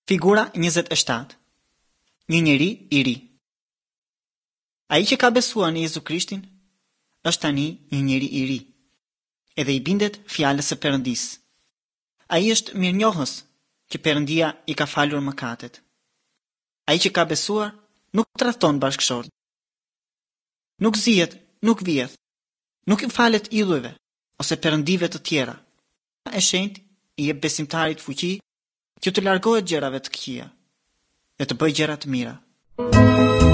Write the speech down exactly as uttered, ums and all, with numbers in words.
Figura njëzet e shtatë. Një njeri i ri. Ai që ka besuar në Jezu Krishtin është tani një njeri i ri, edhe i bindet fjalës së Perëndisë. Ai është mirënjohës që Perëndia i ka falur mëkatet. Ai që ka besuar nuk tradhton bashkëshort, nuk zihet, nuk vjedh, nuk i falet idhujve ose perëndive të tjera. E shenjtë i jep besimtarit fuqi që të largohet gjërave të këqija dhe të bëjë gjëra të mira.